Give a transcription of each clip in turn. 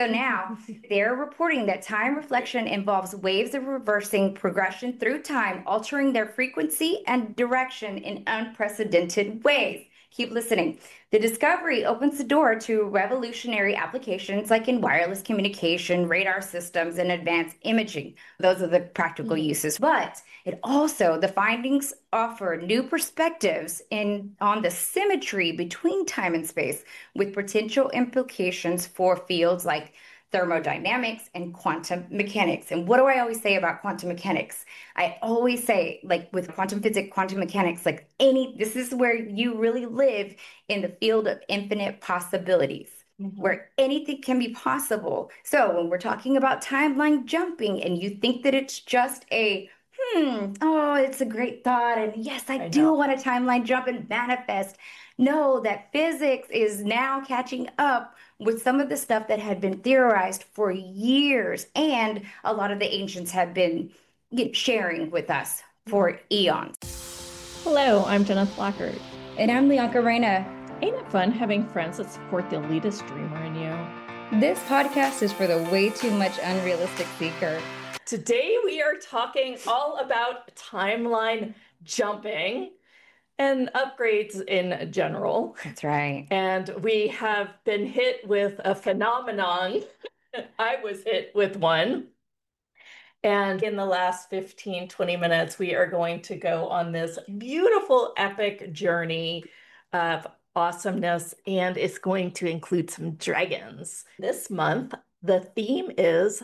So now they're reporting that time reflection involves waves of reversing progression through time, altering their frequency and direction in unprecedented ways. Keep listening. The discovery opens the door to revolutionary applications like in wireless communication, radar systems, and advanced imaging. Those are the practical uses. But the findings offer new perspectives on the symmetry between time and space, with potential implications for fields like thermodynamics and quantum mechanics. And what do I always say about quantum mechanics? I always say, like with quantum physics, quantum mechanics, this is where you really live in the field of infinite possibilities. Where anything can be possible. So when we're talking about timeline jumping and you think that it's just it's a great thought. And yes, I do want a timeline jump and manifest. Know that physics is now catching up with some of the stuff that had been theorized for years, and a lot of the ancients have been sharing with us for eons. Hello, I'm Jenna Lockard. And I'm Leonka Reina. Ain't it fun having friends that support the elitist dreamer in you? This podcast is for the way too much unrealistic seeker. Today we are talking all about timeline jumping and upgrades in general. That's right. And we have been hit with a phenomenon. I was hit with one. And in the last 15, 20 minutes, we are going to go on this beautiful, epic journey of awesomeness, and it's going to include some dragons. This month, the theme is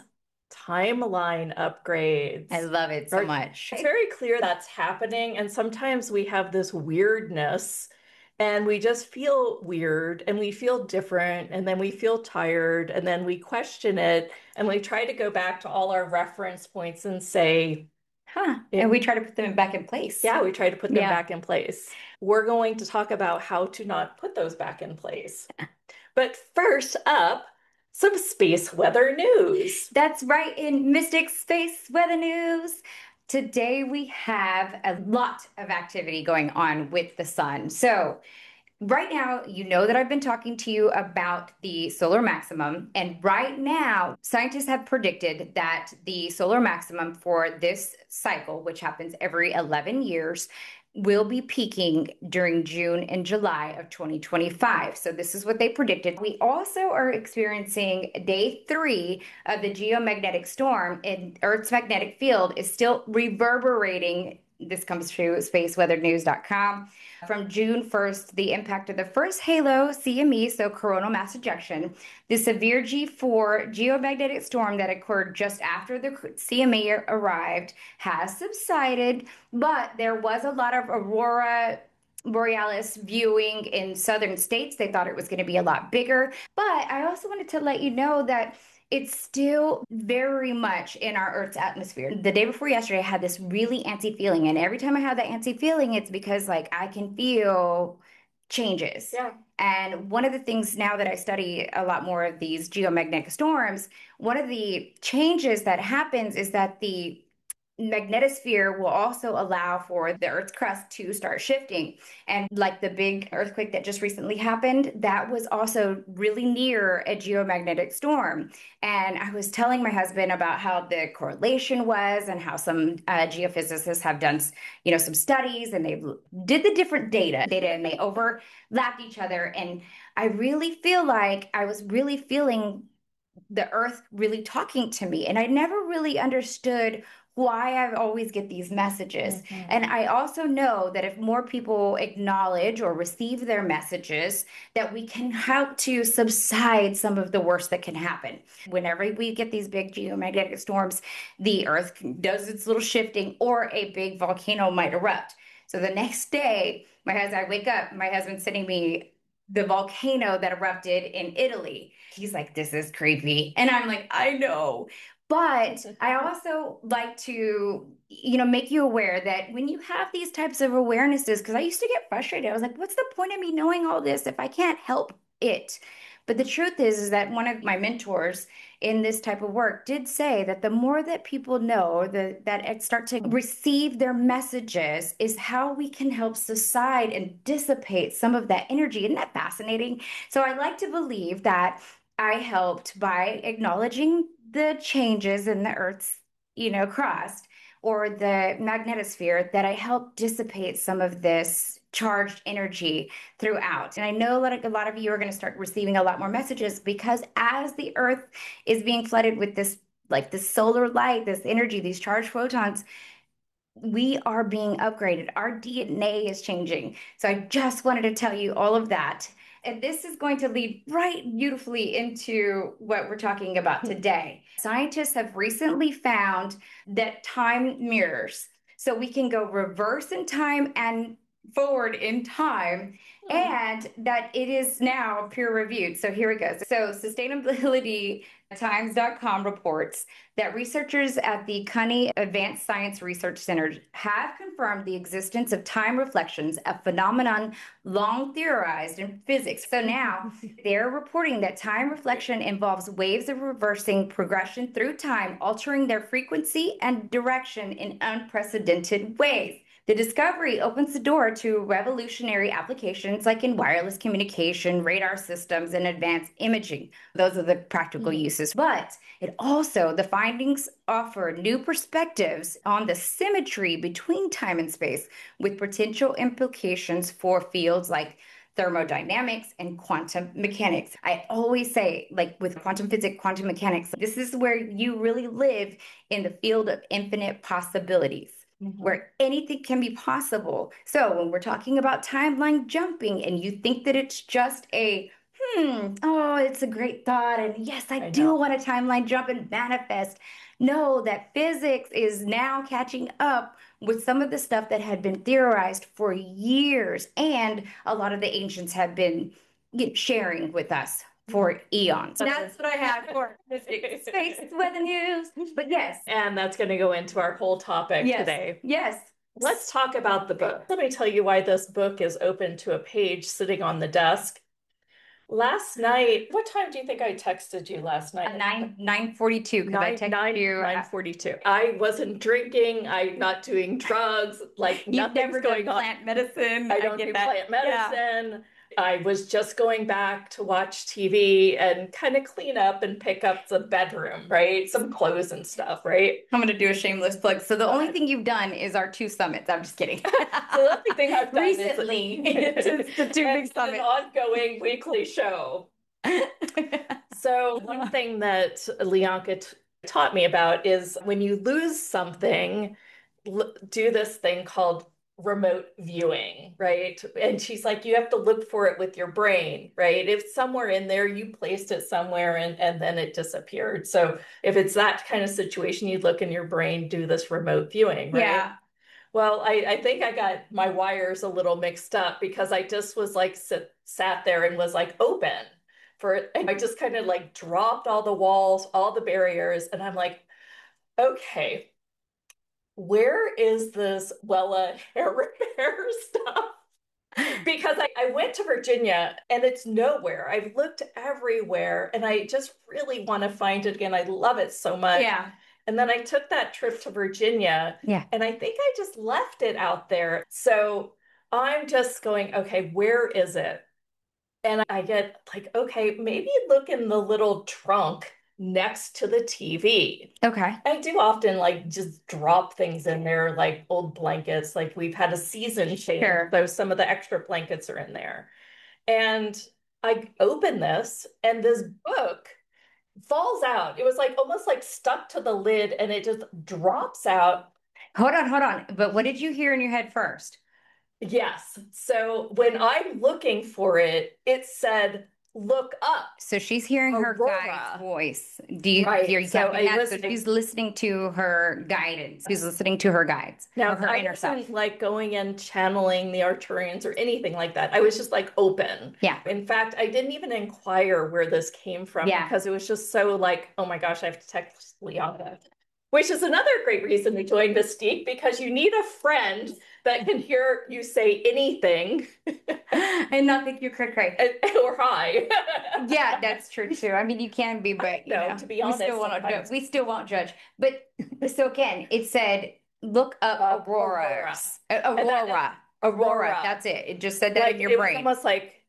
timeline upgrades. I love it so much. It's very clear that's happening, and sometimes we have this weirdness and we just feel weird and we feel different and then we feel tired and then we question it and we try to go back to all our reference points and say, and we try to put them back in place. Yeah, we try to put them back in place. We're going to talk about how to not put those back in place. But first up, some space weather news. That's right, in Mystic Space Weather News. Today we have a lot of activity going on with the sun. So right now, you know that I've been talking to you about the solar maximum. And right now, scientists have predicted that the solar maximum for this cycle, which happens every 11 years, will be peaking during June and July of 2025. So this is what they predicted. We also are experiencing day 3 of the geomagnetic storm, and Earth's magnetic field is still reverberating. This comes to spaceweathernews.com. From June 1st, the impact of the first halo CME, so coronal mass ejection, the severe G4 geomagnetic storm that occurred just after the CME arrived, has subsided, but there was a lot of aurora borealis viewing in southern states. They thought it was going to be a lot bigger. But I also wanted to let you know that it's still very much in our Earth's atmosphere. The day before yesterday, I had this really antsy feeling. And every time I have that antsy feeling, it's because I can feel changes. Yeah. And one of the things now that I study a lot more of these geomagnetic storms, one of the changes that happens is that the magnetosphere will also allow for the Earth's crust to start shifting. And like the big earthquake that just recently happened, that was also really near a geomagnetic storm. And I was telling my husband about how the correlation was and how some geophysicists have done, some studies, and they did the different data and they overlapped each other. And I really feel like I was really feeling the Earth really talking to me. And I never really understood why I always get these messages. And I also know that if more people acknowledge or receive their messages, that we can help to subside some of the worst that can happen. Whenever we get these big geomagnetic storms, the Earth does its little shifting, or a big volcano might erupt. So the next day, I wake up, my husband's sending me the volcano that erupted in Italy. He's like, this is creepy. And I'm like, I know. But I also like to, make you aware that when you have these types of awarenesses, because I used to get frustrated. I was like, what's the point of me knowing all this if I can't help it? But the truth is that one of my mentors in this type of work did say that the more that people know that start to receive their messages is how we can help subside and dissipate some of that energy. Isn't that fascinating? So I like to believe that I helped by acknowledging the changes in the Earth's, crust or the magnetosphere, that I helped dissipate some of this charged energy throughout. And I know a lot of you are going to start receiving a lot more messages, because as the Earth is being flooded with this, like this solar light, this energy, these charged photons, we are being upgraded. Our DNA is changing. So I just wanted to tell you all of that. And this is going to lead right beautifully into what we're talking about today. Scientists have recently found that time mirrors. So we can go reverse in time and forward in time, and that it is now peer reviewed. So here it goes. So sustainabilitytimes.com reports that researchers at the CUNY Advanced Science Research Center have confirmed the existence of time reflections, a phenomenon long theorized in physics. So now they're reporting that time reflection involves waves of reversing progression through time, altering their frequency and direction in unprecedented ways. The discovery opens the door to revolutionary applications like in wireless communication, radar systems, and advanced imaging. Those are the practical uses. But the findings offer new perspectives on the symmetry between time and space, with potential implications for fields like thermodynamics and quantum mechanics. I always say, like with quantum physics, quantum mechanics, this is where you really live in the field of infinite possibilities. Where anything can be possible. So when we're talking about timeline jumping and you think that it's just it's a great thought, and yes, I do want to timeline jump and manifest. No, that physics is now catching up with some of the stuff that had been theorized for years, and a lot of the ancients have been sharing with us for eons. That's what I have for space weather news. But yes. And that's going to go into our whole topic today. Yes. Let's talk about the book. Let me tell you why this book is open to a page sitting on the desk. Last night, what time do you think I texted you last night? 9:42, because I texted you 9:42. I wasn't drinking. I'm not doing drugs. Like nothing's going on. Plant medicine. I don't do plant medicine. Yeah. I was just going back to watch TV and kind of clean up and pick up the bedroom, right? Some clothes and stuff, right? I'm going to do a shameless plug. So the only thing you've done is our 2 summits. I'm just kidding. So the only thing I've done recently is the 2 big summits. An ongoing weekly show. So one thing that Lianka taught me about is when you lose something, do this thing called remote viewing, right? And she's like, you have to look for it with your brain, right? If somewhere in there, you placed it somewhere and then it disappeared. So if it's that kind of situation, you look in your brain, do this remote viewing, right? Yeah. Well, I think I got my wires a little mixed up, because I just was like sat there and was like open for it. And I just kind of like dropped all the walls, all the barriers. And I'm like, okay, where is this Wella hair repair stuff? Because I went to Virginia and it's nowhere. I've looked everywhere and I just really want to find it again. I love it so much. Yeah. And then I took that trip to Virginia. Yeah. And I think I just left it out there. So I'm just going, okay, where is it? And I get like, okay, maybe look in the little trunk next to the TV. Okay. I do often like just drop things in there, like old blankets. Like we've had a season change, so some of the extra blankets are in there. And I open this and this book falls out. It was like almost like stuck to the lid and it just drops out. Hold on. But what did you hear in your head first? Yes. So when I'm looking for it, it said, look up. So she's hearing her guide's voice. Do you hear that? So she's listening to her guidance. She's listening to her guides. Now, her I wasn't like going and channeling the Arcturians or anything like that. I was just like open. Yeah. In fact, I didn't even inquire where this came from because it was just so like, oh my gosh, I have to text Lianka. Which is another great reason to join Mystique, because you need a friend that can hear you say anything and not think you're cray or hi. Yeah, that's true too. I mean, you can be, but to be honest, we still won't judge. But so again, it said, look up Aurora. That's it. It just said that in your brain. It was almost like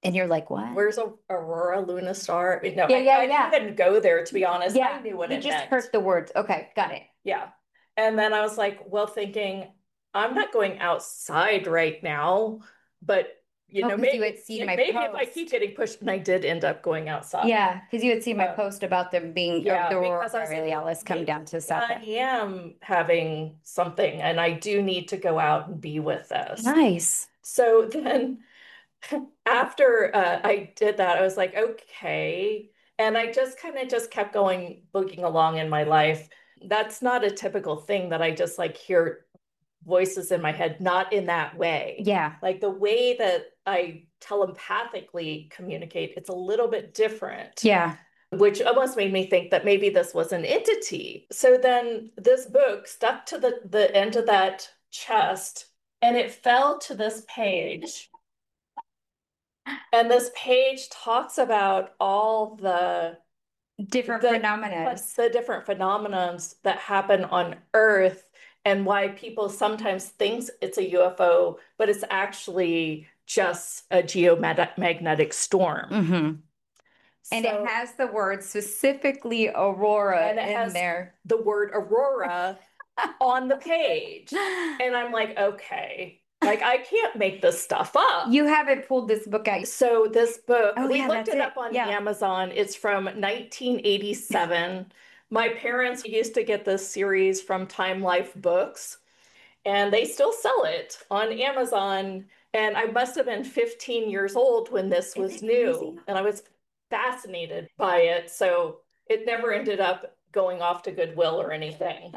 And you're like, what? Where's Aurora Lunistar? No, Yeah, yeah, I yeah. didn't even go there, to be honest. I Yeah. knew what You it just meant. heard the words. Okay, got it. Yeah. And then I was like, well, thinking, I'm not going outside right now, but Oh, because you maybe had seen my maybe if I keep post. getting pushed, and I did end up going outside. Yeah, because you had seen my Uh, post about them being yeah, the Aurora because I was like, well, Borealis come maybe down to South I Africa. am having something, and I do need to go out and be with this. Nice. So then after I did that, I was like, okay. And I just kind of just kept going, booking along in my life. That's not a typical thing that I just like hear voices in my head, not in that way. Yeah. Like the way that I telepathically communicate, it's a little bit different, Yeah. which almost made me think that maybe this was an entity. So then this book stuck to the end of that chest and it fell to this page. And this page talks about all Different the phenomena. the different phenomenons that happen on Earth and why people sometimes think it's a UFO, but it's actually just a geomagnetic storm. Mm-hmm. And it So, has the word specifically Aurora and it in has there. the word aurora on the page. And I'm like, okay, like I can't make this stuff up. You haven't pulled this book out. So this book, Oh, we yeah, looked that's it it. up on Yeah. Amazon. It's from 1987. My parents used to get this series from Time Life Books, and they still sell it on Amazon. And I must have been 15 years old when this was Isn't it new, crazy? and I was fascinated by it. So it never ended up going off to Goodwill or anything.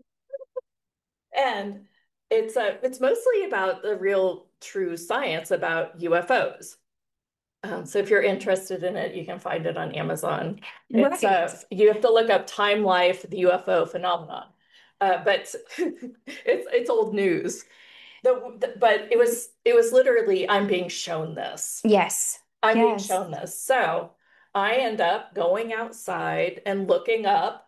And it's mostly about the real true science about UFOs. So if you're interested in it, you can find it on Amazon. It's Right. you have to look up Time Life, the UFO phenomenon. But it's old news. But it was literally I'm being shown this. Yes. I'm being Yes. shown this. So I end up going outside and looking up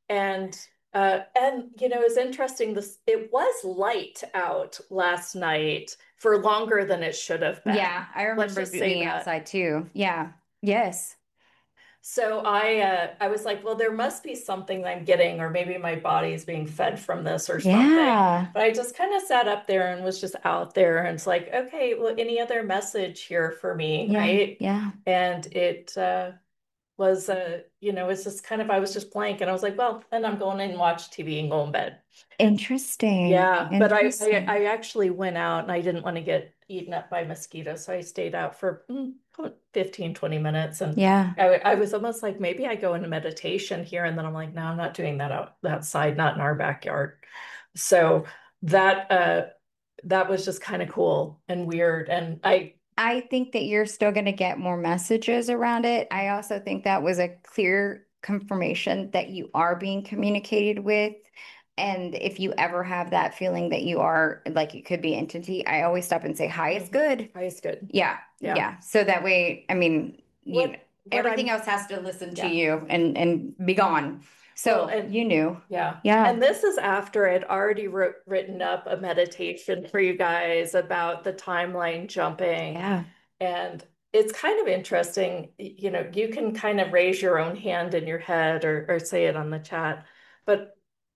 and it's interesting this it was light out last night for longer than it should have been. Yeah, I Let's remember just say being that. outside too. Yeah. Yes. So I was like, well, there must be something I'm getting, or maybe my body is being fed from this or something. Yeah. But I just kind of sat up there and was just out there, and it's like, okay, well, any other message here for me, Yeah. right? Yeah. And it was it's just kind of I was just blank, and I was like, well, then I'm going in and watch TV and go in bed. Interesting. Yeah, but Interesting. I actually went out and I didn't want to get eaten up by mosquitoes, so I stayed out for 15, 20 minutes, and Yeah. I was almost like maybe I go into meditation here, and then I'm like, no, I'm not doing that outside, not in our backyard. So that that was just kind of cool and weird, and I think that you're still going to get more messages around it. I also think that was a clear confirmation that you are being communicated with. And if you ever have that feeling that you are like it could be entity, I always stop and say, hi, it's good. Hi is good. Yeah. Yeah. Yeah. So that way, I mean, What everything I'm else has to listen to Yeah. you and be gone. So Well, and you knew. yeah. Yeah. And this is after I'd already written up a meditation for you guys about the timeline jumping. Yeah. And it's kind of interesting. You can kind of raise your own hand in your head or say it on the chat. But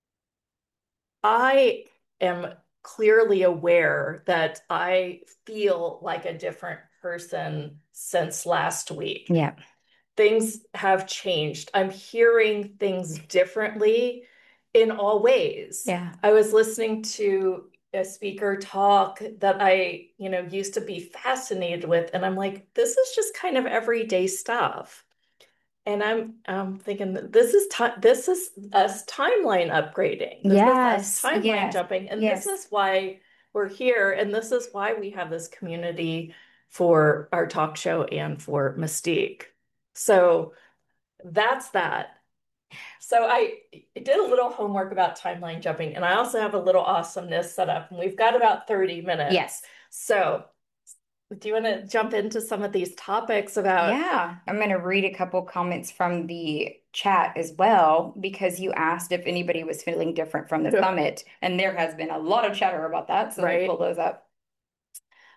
I am clearly aware that I feel like a different person since last week. Yeah. Things have changed. I'm hearing things differently in all ways. Yeah. I was listening to a speaker talk that I, used to be fascinated with, and I'm like, this is just kind of everyday stuff. And I'm thinking that this is us timeline upgrading. This is us Yes. timeline Yes. jumping, and this Yes. is why we're here, and this is why we have this community for our talk show and for Mystique. So that's that. So I did a little homework about timeline jumping, and I also have a little awesomeness set up, and we've got about 30 minutes. Yes. So do you want to jump into some of these topics about? Yeah, I'm going to read a couple comments from the chat as well because you asked if anybody was feeling different from the summit, and there has been a lot of chatter about that. So let me Right. pull those up.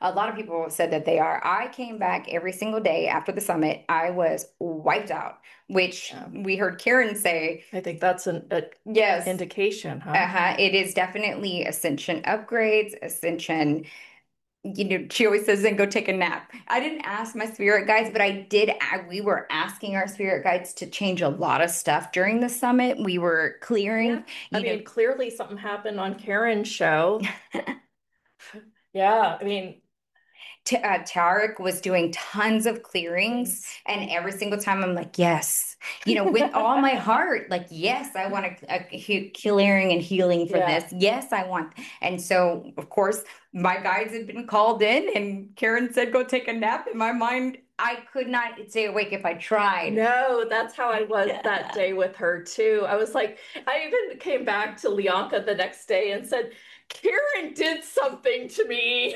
A lot of people said that they are. I came back every single day after the summit. I was wiped out, which Yeah. we heard Karen say. I think that's a Yes. indication, huh? It is definitely Ascension upgrades, Ascension. She always says, then go take a nap. I didn't ask my spirit guides, but I did. We were asking our spirit guides to change a lot of stuff during the summit. We were clearing, I mean, clearly something happened on Karen's show. Yeah, I mean, Tarek was doing tons of clearings, and every single time I'm like, yes, with all my heart, like, yes, I want a clearing and healing for Yeah. this. Yes, I want. And so, of course, my guides had been called in, and Karen said, go take a nap. In my mind, I could not stay awake if I tried. No, that's how I was that day with her too. I was like, I even came back to Leonka the next day and said, Karen did something to me.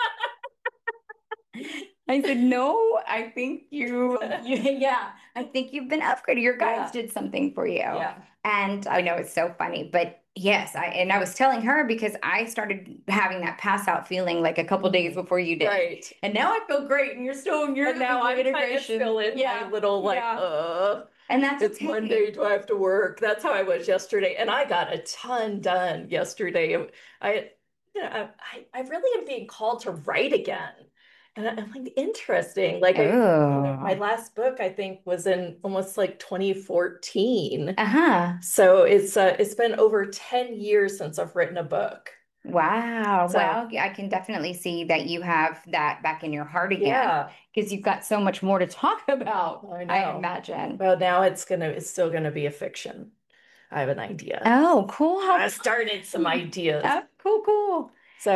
I said, no, I think yeah, I think you've been upgraded. Your guides Yeah. did something for you. Yeah. And I know it's so funny, but yes, I was telling her because I started having that pass out feeling like a couple days before you did. Right. And now I feel great, and you're And now I'm kind of integration. still in my little like, And that's it's okay. Monday, do I have to work? That's how I was yesterday. And I got a ton done yesterday. I, I really am being called to write again. And I'm like, interesting. Like my Oh. last book, I think, was in almost like 2014. Uh-huh. So it's been over 10 years since I've written a book. Wow. So Well, I can definitely see that you have that back in your heart again yeah, because you've got so much more to talk about, I I know. imagine. Well, now it's still gonna be a fiction. I have an idea. Oh, cool. I started some ideas. Oh, cool. So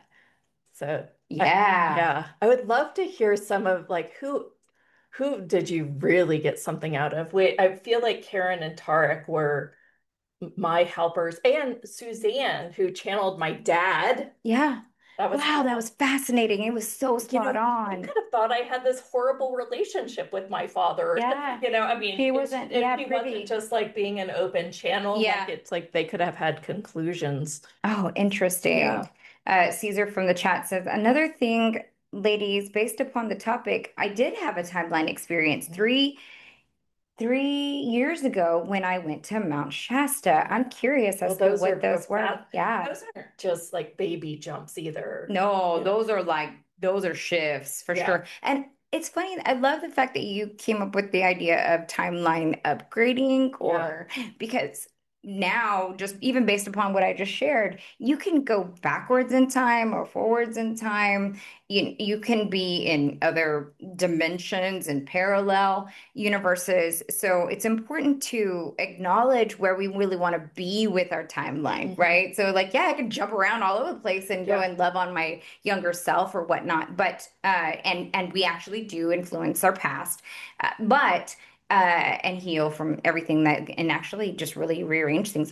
Yeah. yeah, I would love to hear some of like who did you really get something out of? Wait, I feel like Karen and Tarek were my helpers, and Suzanne, who channeled my dad. Yeah. That was Wow, that was fascinating. It was so spot you on. could have thought I had this horrible relationship with my father. Yeah. I mean, He wasn't, if he privy. wasn't just like being an open channel, Yeah. like it's like they could have had conclusions. Oh, interesting. Yeah. Caesar from the chat says, another thing, ladies, based upon the topic, I did have a timeline experience. 3 years ago when I went to Mount Shasta. I'm curious as to what those were. Yeah. Those aren't just like baby jumps either. No, Yeah. those are shifts for Yeah. sure. And it's funny, I love the fact that you came up with the idea of timeline upgrading or because now, just even based upon what I just shared, you can go backwards in time or forwards in time. You can be in other dimensions and parallel universes. So it's important to acknowledge where we really want to be with our timeline, right? So like, yeah, I can jump around all over the place and go and love on my younger self or whatnot, but and we actually do influence our past, but and heal from everything that and actually just really rearrange things.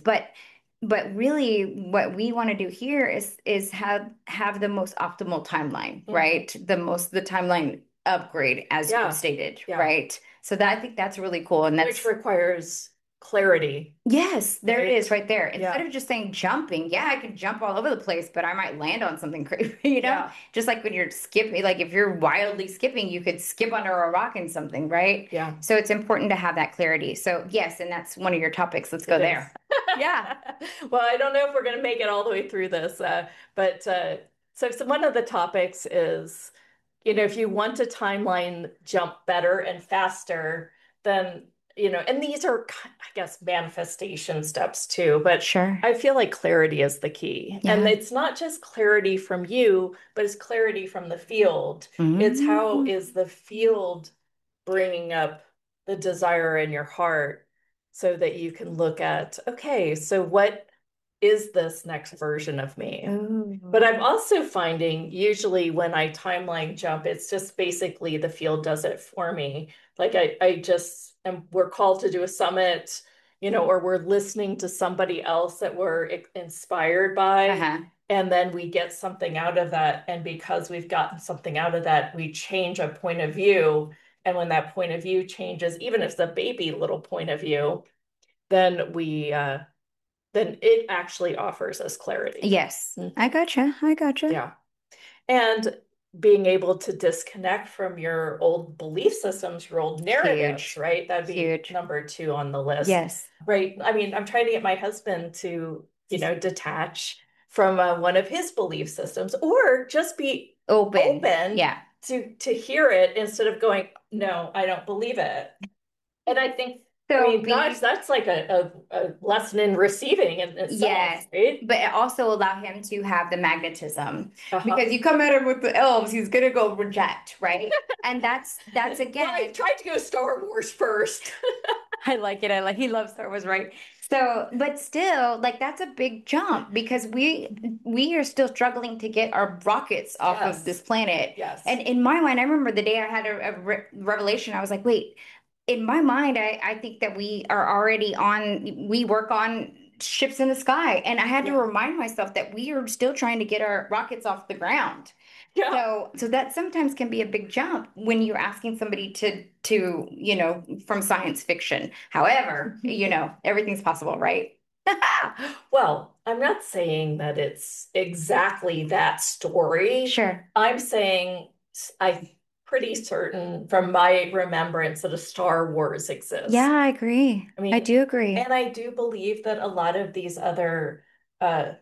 But really what we want to do here is have the most optimal timeline, right? The timeline upgrade as you stated, right? So that I think that's really cool. And which requires clarity. Yes, there it is right there. Yeah. Instead of just saying jumping, yeah, I can jump all over the place, but I might land on something crazy, Yeah. Just like when you're skipping, like if you're wildly skipping, you could skip under a rock and something, right? Yeah. So it's important to have that clarity. So yes, and that's one of your topics. Let's go there. Yeah. Well, I don't know if we're going to make it all the way through this, but so one of the topics is, if you want a timeline jump better and faster, then, and these are, I guess, manifestation steps too, but Sure. I feel like clarity is the key. Yeah. And it's not just clarity from you, but it's clarity from the field. It's how is the field bringing up the desire in your heart so that you can look at, okay, so what is this next version of me? Ooh. But I'm also finding usually when I timeline jump, it's just basically the field does it for me. Like I just we're called to do a summit, or we're listening to somebody else that we're inspired by. And then we get something out of that. And because we've gotten something out of that, we change a point of view. And when that point of view changes, even if it's a baby little point of view, then then it actually offers us clarity. Yes. I gotcha. Yeah. And being able to disconnect from your old belief systems, your old narratives, Huge. right? That'd be Huge. number two on the list, Yes. right? I mean, I'm trying to get my husband to, detach from one of his belief systems, or just be Open. open Yeah. to hear it instead of going, no, I don't believe it. And I think, I So mean, gosh, be that's like a lesson in receiving in itself, Yes, right? but it also allow him to have the magnetism Uh-huh. because you come at him with the elves, he's gonna go reject, right? And that's Well, I again, tried to go Star Wars first. I like it. I like he loves Star Wars, right? So, but still, like that's a big jump because we are still struggling to get our rockets off of this Yes. planet. Yes. And in my mind, I remember the day I had a revelation. I was like, wait, in my mind, I think that we are already on, we work on ships in the sky. And I had to Yeah. remind myself that we are still trying to get our rockets off the ground. Yeah. So that sometimes can be a big jump when you're asking somebody from science fiction. However, everything's possible, right? Well, I'm not saying that it's exactly that story. Sure. I'm saying I'm pretty certain from my remembrance that a Star Wars Yeah, exists. I agree. I I mean, do agree. and I do believe that a lot of these other uh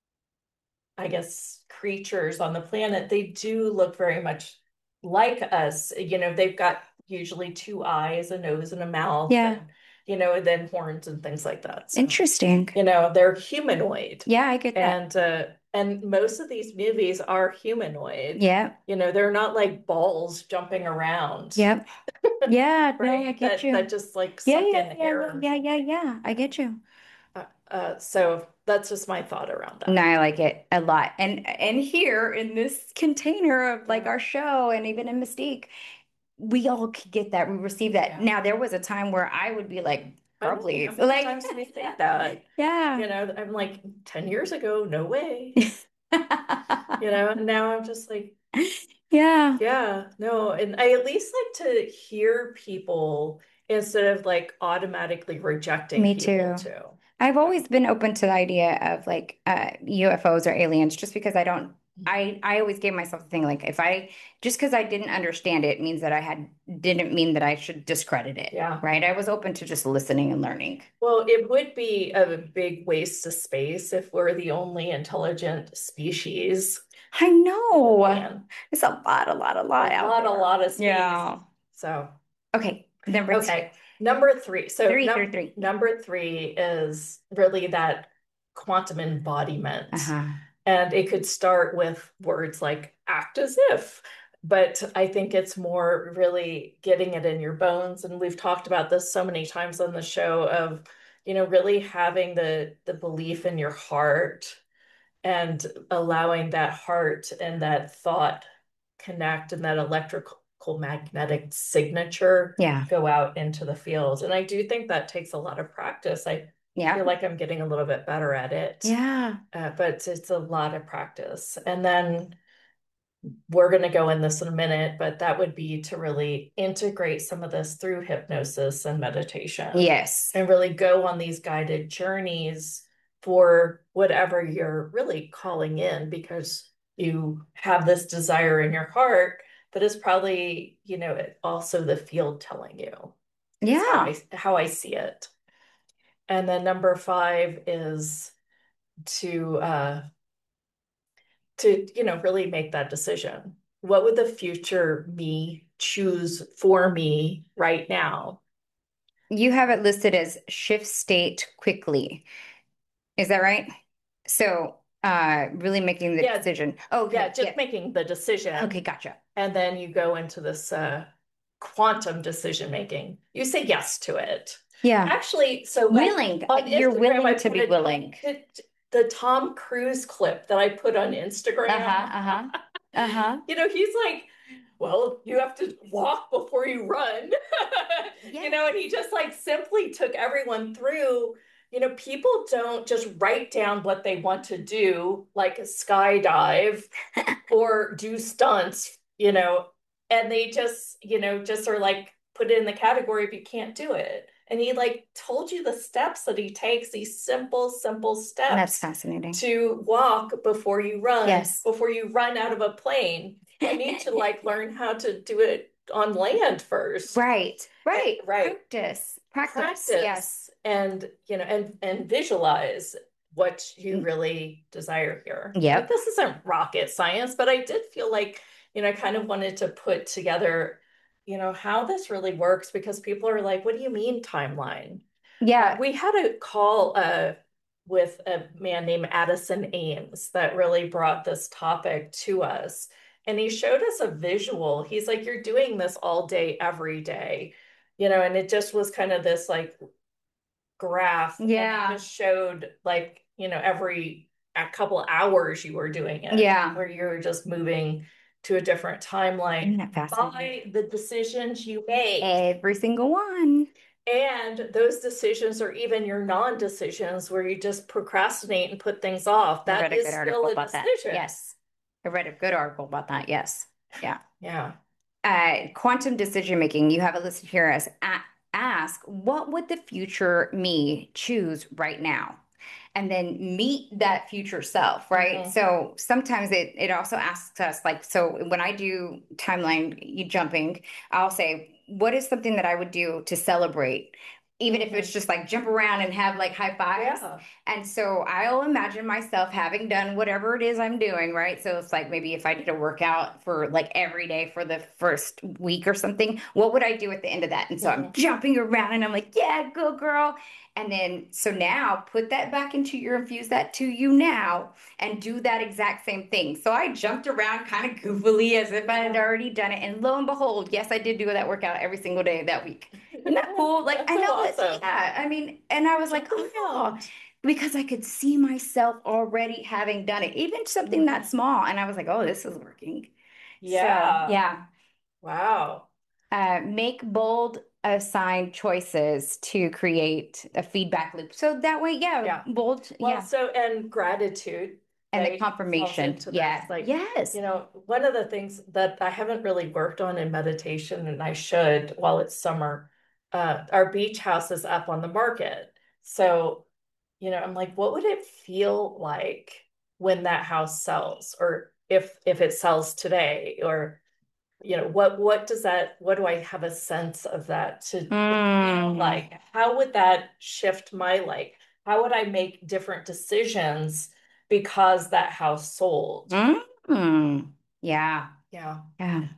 I guess, creatures on the planet, they do look very much like us. They've got usually two eyes, a nose, and a mouth, Yeah. and, and then horns and things like that. So, Interesting. they're humanoid. Yeah, I get that. And most of these movies are humanoid. Yeah. They're not like balls jumping around, Yep. Yeah, no, I right? get That you. just like Yeah, suck yeah, in yeah, air. yeah, yeah, yeah, yeah. I get you. So that's just my thought around No, that. I like it a lot. And here in this container of like Yeah. our show and even in Mystique, we all could get that. We receive that. Yeah. Now there was a time where I would be like, I girl, know. How please. many Like times do we think that? yeah. I'm like 10 years ago, no way. And now I'm just like, Yeah. yeah, no. And I at least like to hear people instead of like automatically rejecting Me people too. too. I've Yeah. always been open to the idea of like UFOs or aliens just because I always gave myself the thing like if I just because I didn't understand it means that didn't mean that I should discredit it, Yeah. right? I was open to just listening and learning. Well, it would be a big waste of space if we're the only intelligent species. I know. Man, It's a lot out a there. lot of space. Yeah. So. Okay, number two. Okay, number three. So Three num through three. number three is really that quantum embodiment. Uh-huh. And it could start with words like act as if, but I think it's more really getting it in your bones. And we've talked about this so many times on the show of, really having the belief in your heart and allowing that heart and that thought connect and that electrical magnetic signature Yeah. go out into the field. And I do think that takes a lot of practice. I Yeah. feel like I'm getting a little bit better at it, Yeah. but it's a lot of practice. And then we're going to go in this in a minute, but that would be to really integrate some of this through hypnosis and meditation. Yes. And really go on these guided journeys for whatever you're really calling in because you have this desire in your heart that is probably, also the field telling you. It's Yeah. how I see it. And then number five is to really make that decision. What would the future me choose for me right now? You have it listed as shift state quickly. Is that right? So, really making the Yeah, decision. Oh, yeah, okay. just Yeah. making the decision. Okay, gotcha. And then you go into this quantum decision making. You say yes to it. Yeah. Actually, so Willing. on You're Instagram, I willing to put be willing. the Tom Cruise clip that I put on Instagram. Uh-huh. Uh-huh. Uh-huh. He's like, well, you have to walk before you run. Yeah. And he just like simply took everyone through. People don't just write down what they want to do, like skydive or do stunts, and they just are like put it in the category if you can't do it. And he like told you the steps that he takes, these simple, simple That's steps fascinating. to walk before you run, Yes. before you run out of a plane. I need to like learn how to do it on land first. Right, And, right. right. Practice. Yes. Practice and and visualize what you Mm, really desire here. Like yep. this isn't rocket science, but I did feel like, I kind of wanted to put together, how this really works because people are like, what do you mean timeline? Yeah. We had a call with a man named Addison Ames that really brought this topic to us. And he showed us a visual. He's like, you're doing this all day, every day, and it just was kind of this like graph. And he Yeah. just showed like, every a couple hours you were doing it, Yeah. where you're just moving to a different Isn't timeline that fascinating? by the decisions you make. Every single one. And those decisions or even your non-decisions where you just procrastinate and put things off, I that read a is good still article a about that. decision. Yes. I read a good article about that. Yes. Yeah. Yeah. Quantum decision making, you have it listed here as ask, what would the future me choose right now? And then meet that future self, right? Mhm. So sometimes it also asks us, like, so when I do timeline jumping, I'll say, what is something that I would do to celebrate? Even if it's Mhm. just like jump around and have like high fives. Yeah. And so I'll imagine myself having done whatever it is I'm doing, right? So it's like maybe if I did a workout for like every day for the first week or something, what would I do at the end of that? And so I'm Mhm. jumping around and I'm like, yeah, go girl. And then, so now put that back into your, infuse that to you now and do that exact same thing. So I jumped around kind of goofily as if I had already done it. And lo and behold, yes, I did do that workout every single day that week. Isn't that cool? Like, That's I so know it's, awesome. yeah, I mean, and I was like, Jump oh, around. because I could see myself already having done it, even something that Mhm. small. And I was like, oh, this is working. So, Yeah. yeah, Wow. make bold assigned choices to create a feedback loop. So that way, yeah, Yeah. bold, Well, yeah. so and gratitude, And the right, falls confirmation, into this. yeah, Like, yes, one of the things that I haven't really worked on in meditation, and I should while it's summer, our beach house is up on the market. So, I'm like, what would it feel like when that house sells, or if it sells today, or what do I have a sense of that to feel mm, like? How would that shift my like? How would I make different decisions because that house sold? mm, yeah, Yeah. yeah,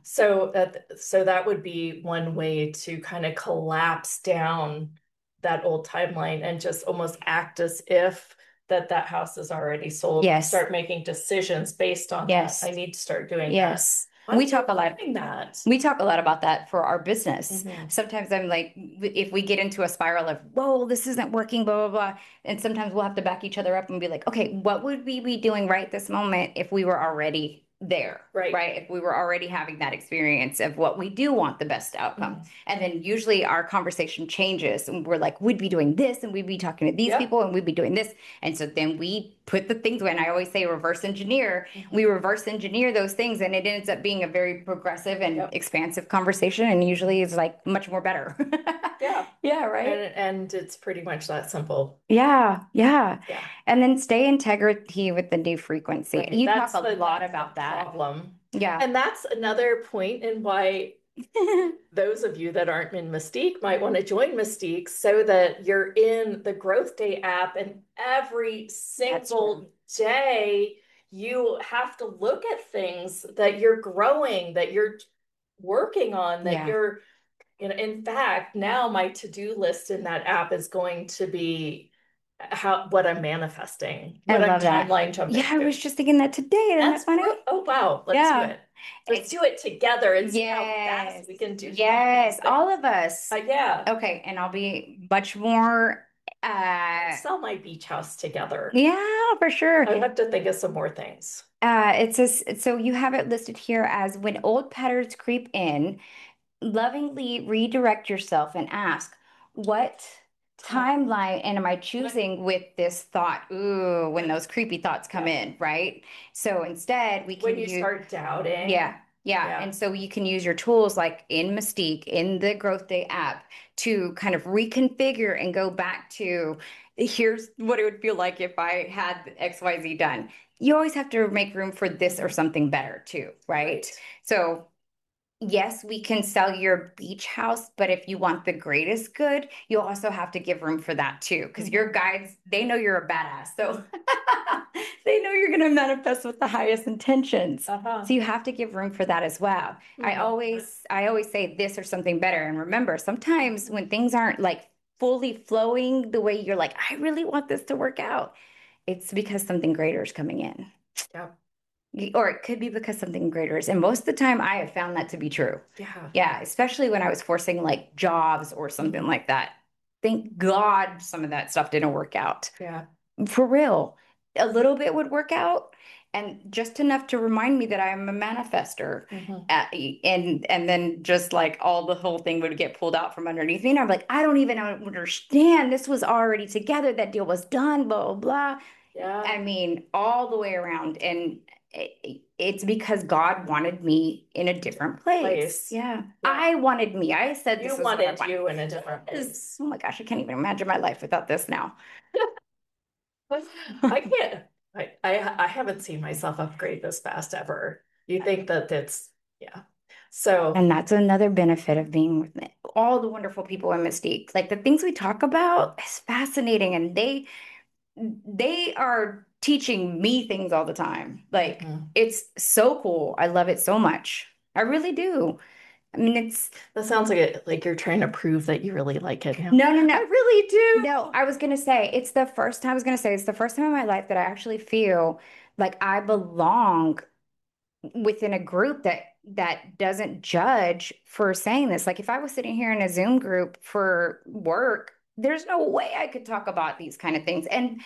So that would be one way to kind of collapse down that old timeline and just almost act as if that house is already sold and yes, start making decisions based on that. I yes, need to start doing that. yes. I'm We talk a lot. doing that. We talk a lot about that for our business. Mhm. Sometimes I'm like, if we get into a spiral of, whoa, this isn't working, blah, blah, blah. And sometimes we'll have to back each other up and be like, okay, what would we be doing right this moment if we were already there, Right. right? If we were already having that experience of what we do want the best outcome. Mhm. And then usually our conversation changes and we're like, we'd be doing this and we'd be talking to these Yep. people and we'd be doing this. And so then we put the things, when I always say reverse engineer, we Mhm. reverse engineer those things and it ends up being a very progressive and Yep. expansive conversation and usually is like much more better. Yeah. Yeah, And right? and it's pretty much that simple. Yeah, yeah. Yeah. And then stay integrity with the new frequency. Right. You talk a lot That's the about that. problem. Yeah. And that's another point in why those of you that aren't in Mystique might want to join Mystique so that you're in the Growth Day app and every That's true. single day you have to look at things that you're growing, that you're working on, that Yeah. you're, in fact, now my to-do list in that app is going to be what I'm manifesting, I what I'm love that. timeline Yeah, jumping I to. was just thinking that today. Isn't That's that funny? great. Oh, wow. Let's do Yeah. it. Let's do it together and see how fast Yes. we can do some of these Yes. All things. of us. Yeah. Okay. And I'll be much more, Let's sell my beach house together. yeah, for sure. I have to think of some more things. It says, so you have it listed here as when old patterns creep in, lovingly redirect yourself and ask, what timeline am I choosing with this thought? Ooh, when those creepy thoughts come Yeah. in, right? So instead, we When can you use, start doubting, yeah. Yeah. Yeah. And so you can use your tools like in Mystique, in the Growth Day app to kind of reconfigure and go back to here's what it would feel like if I had XYZ done. You always have to make room for this or something better too, right? Right. So yes, we can sell your beach house, but if you want the greatest good, you also have to give room for that too. Because your guides, they know you're a badass. So they know you're going to manifest with the highest intentions. Uh-huh. So you have to give room for that as well. I always say this or something better. And remember, sometimes when things aren't like fully flowing the way you're like, I really want this to work out, it's because something greater is coming in. Yeah. Or it could be because something greater is. And most of the time, I have found that to be true. Yeah. Yeah, especially when I was forcing like jobs or something like that. Thank God some of that stuff didn't work out. Yeah. For real. A little bit would work out, and just enough to remind me that I'm a manifester. Mhm. And then just like all the whole thing would get pulled out from underneath me. And I'm like, I don't even understand. This was already together. That deal was done, blah, blah, blah. Yeah. I mean, all the way around. And it's because God wanted me in a different place. Place. Yeah. Yeah. I wanted me. I said You this was what I wanted wanted. you in a different place. Oh my gosh, I can't even imagine my life without this now. I can't. I haven't seen myself upgrade this fast ever. You think that it's yeah. So And that's another benefit of being with all the wonderful people in Mystique. Like the things we talk about is fascinating, and they are teaching me things all the time. Like mhm. it's so cool. I love it so much. I really do. I mean, it's That sounds like like you're trying to prove that you really like it now. no, no, I no. really do. No, I was gonna say it's the first time in my life that I actually feel like I belong within a group that doesn't judge for saying this. Like if I was sitting here in a Zoom group for work, there's no way I could talk about these kind of things. And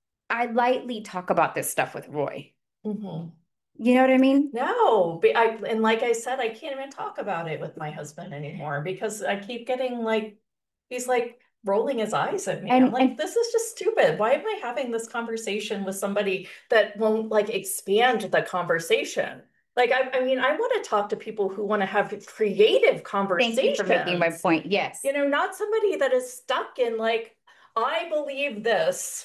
I lightly talk about this stuff with Roy. Mhm. You know what I mean? No, but and like I said, I can't even talk about it with my husband anymore because I keep getting like he's like rolling his eyes at me. I'm like, And this is just stupid. Why am I having this conversation with somebody that won't like expand the conversation? Like I mean, I want to talk to people who want to have creative thank you for making my conversations. point. Yes. Not somebody that is stuck in like, I believe this.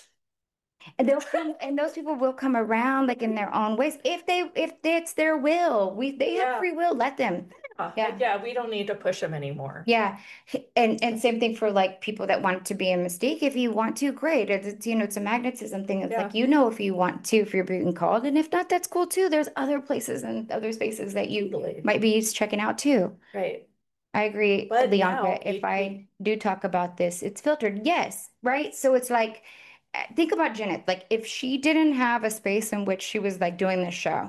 And they'll come, and those people will come around like in their own ways if it's their will. They have Yeah. free will, let them. Like, Yeah. yeah, we don't need to push them anymore. Yeah. And same thing for like people that want to be a mistake. If you want to, great. It's a magnetism thing. It's Yeah, like if you want to, if you're being called. And if not, that's cool too. There's other places and other spaces that you totally. might be checking out too. Right. I agree, But Leonka. now If I do talk about this, it's filtered. Yes, right? So it's like, think about Janet. Like, if she didn't have a space in which she was like doing this show,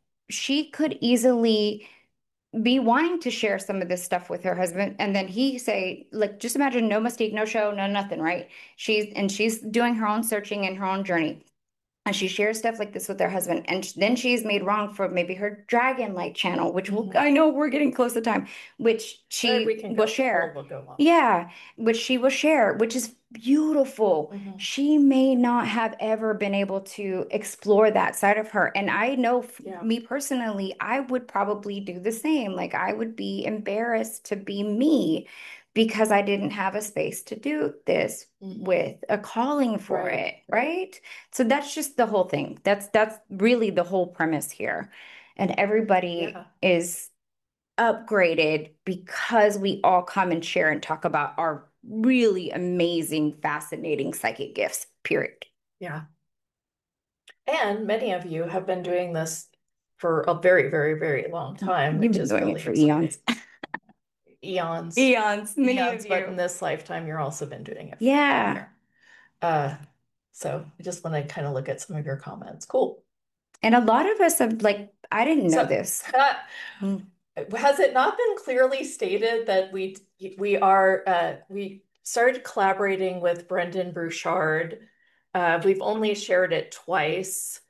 she could easily be wanting to share some of this stuff with her husband. And then he say, like, just imagine no mistake, no show, no nothing, right? She's doing her own searching and her own journey, and she shares stuff like this with her husband, and then she's made wrong for maybe her Dragon Light channel, which I know we're getting close to time, which we she can will go. share. We'll go on. Yeah, which she will share, which is beautiful. She may not have ever been able to explore that side of her, and I know Yeah. me personally, I would probably do the same. Like I would be embarrassed to be me because I didn't have a space to do this with a calling for it, right? So that's just the whole thing. That's really the whole premise here. And everybody Yeah. is upgraded because we all come and share and talk about our really amazing, fascinating psychic gifts, period. Yeah. And many of you have been doing this for a very, very, very long time, You've which been is doing it really for exciting. eons. Eons. Eons, many Eons, of but you. in this lifetime, you're also been doing it for Yeah. longer. So I just want to kind of look at some of your comments. Cool. And a lot of us have like, I didn't know So this. Mm. has it not been clearly stated that we started collaborating with Brendan Burchard? We've only shared it twice,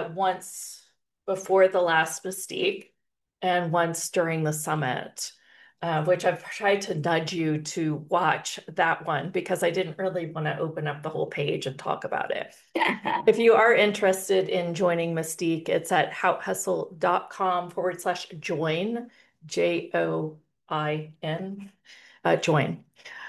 once before the last Mystique and once during the summit. which I've tried to nudge you to watch that one because I didn't really want to open up the whole page and talk about it. If you are interested in joining Mystique, it's at houthustle.com/join, JOIN, join.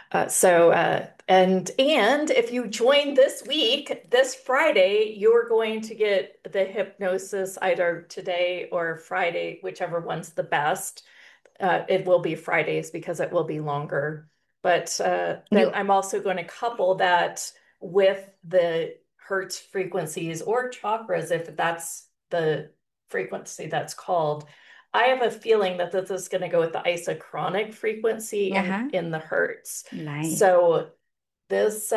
And if you join this week, this Friday, you're going to get the hypnosis either today or Friday, whichever one's the best. It will be Fridays because it will be longer. But then I'm also going to couple that with the Hertz frequencies or chakras, if that's the frequency that's called. I have a feeling that this is going to go with the isochronic frequency in the Hertz. Nice. So this,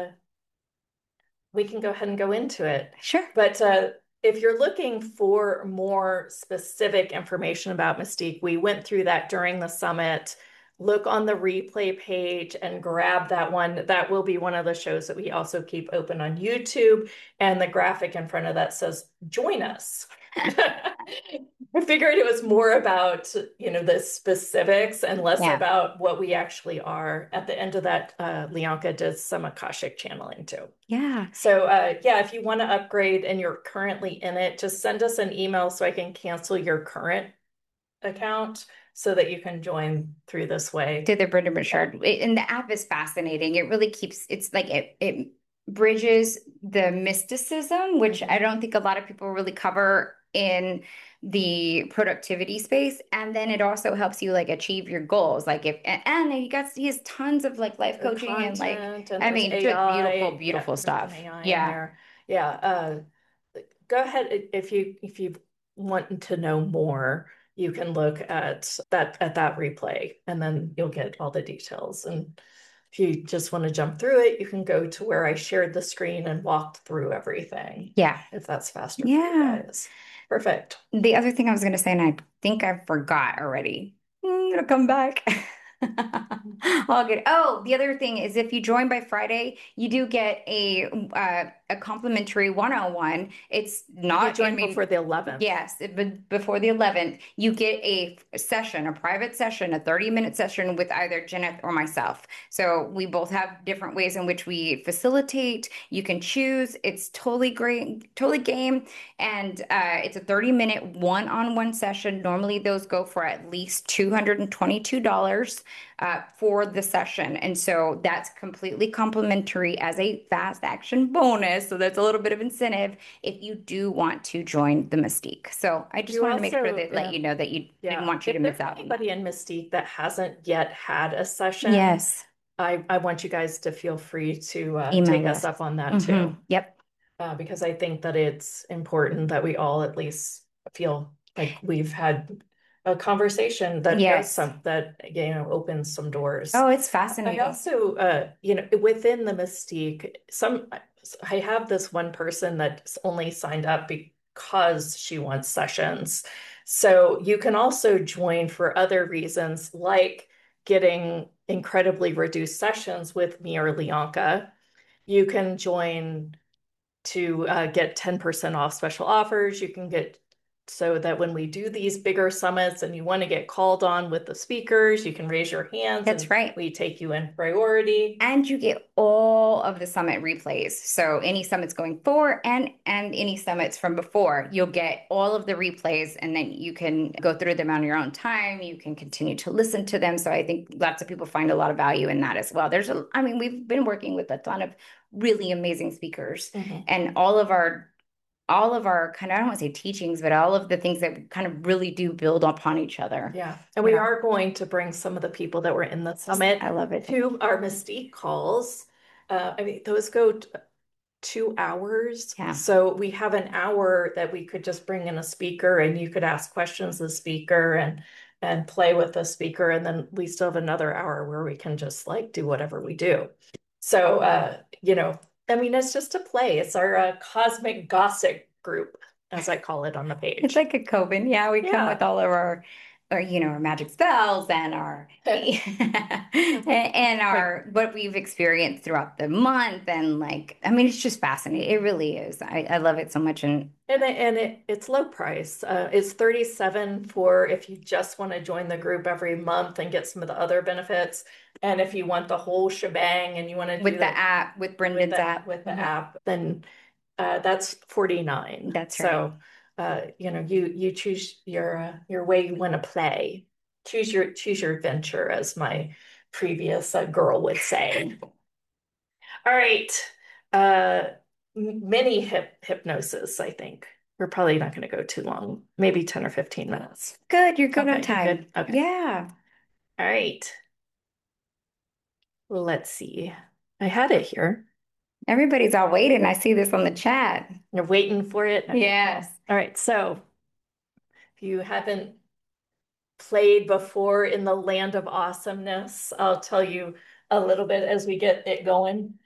we can go ahead and go into it. Sure. But if you're looking for more specific information about Mystique, we went through that during the summit. Look on the replay page and grab that one. That will be one of the shows that we also keep open on YouTube. And the graphic in front of that says, join us. I figured it was more about, the specifics and less about what we actually are. At the end of that, Leonka does some Akashic channeling too. Yeah. So if you want to upgrade and you're currently in it, just send us an email so I can cancel your current account so that you can join through this way. To the Brendon Burchard. And the app is fascinating. It really it's like it bridges the mysticism, which I don't think a lot of people really cover in the productivity space. And then it also helps you like achieve your goals. Like and he has tons of like life coaching and like, I mean, AI, just beautiful stuff. Yeah. Go ahead. If you want to know more, you can look at that replay and then you'll get all the details. And if you just want to jump through it, you can go to where I shared the screen and walked through everything. Yeah. If that's faster for you guys. Perfect. The other thing I was going to say, and I think I forgot already. It'll come back. All good. Oh, the other thing is if you join by Friday, you do get a complimentary one-on-one. It's not before the 11th. Yes, but before the 11th, you get a session, a private session, a 30-minute session with either Jeneth or myself. So we both have different ways in which we facilitate. You can choose. It's totally great, totally game. And it's a 30-minute one-on-one session. Normally those go for at least $222 for the session. And so that's completely complimentary as a fast action bonus. So that's a little bit of incentive if you do want to join the Mystique. So I just wanted to make sure that let you know that you didn't want you to miss out. Anybody in Mystique that hasn't yet had a session, yes, I want you guys to feel free to take us up on that too. Yep. Because I think that it's important that we all at least feel like we've had a conversation that opens some doors. Oh, it's fascinating. I also, within the Mystique, I have this one person that's only signed up because she wants sessions. So you can also join for other reasons, like getting incredibly reduced sessions with me or Leonka. You can join to get 10% off special offers. You can get so that when we do these bigger summits and you want to get called on with the speakers, you can raise your hands. That's right. We take you in priority. And you get all of the summit replays. So any summits going forward and any summits from before, you'll get all of the replays and then you can go through them on your own time. You can continue to listen to them. So I think lots of people find a lot of value in that as well. We've been working with a ton of really amazing speakers and all of our kind of, I don't want to say teachings, but all of the things that kind of really do build upon each other. Yeah. And we are going to bring some of the people that were in the summit I love it. to our Mystique calls. Those go 2 hours. Yeah. So we have an hour that we could just bring in a speaker and you could ask questions of the speaker and play with the speaker. And then we still have another hour where we can just like do whatever we do. So, it's just a play. It's our cosmic gossip group, as I call it on the page. It's like a coven. Yeah, we come with all of our or our magic spells and our and Like, our what we've experienced throughout the month. And like, I mean, it's just fascinating. It really is. I love it so much. And it's low price. It's 37 for if you just want to join the group every month and get some of the other benefits. And if you want the whole shebang and you want to with do the that app, with Brendan's app. with the Mhm. app, then that's 49. That's right. So you choose your way you want to play. Choose your adventure, as my previous girl would say. All right. Uh, mini hypnosis, I think. We're probably not going to go too long, maybe 10 or 15 minutes. Good. You're good on Okay, you're time. good. Okay. Yeah. All right. Let's see. I had it here. Everybody's all waiting. I see this on the chat. You're waiting for it. Okay, cool. Yes. All right. So if you haven't played before in the Land of Awesomeness, I'll tell you a little bit as we get it going.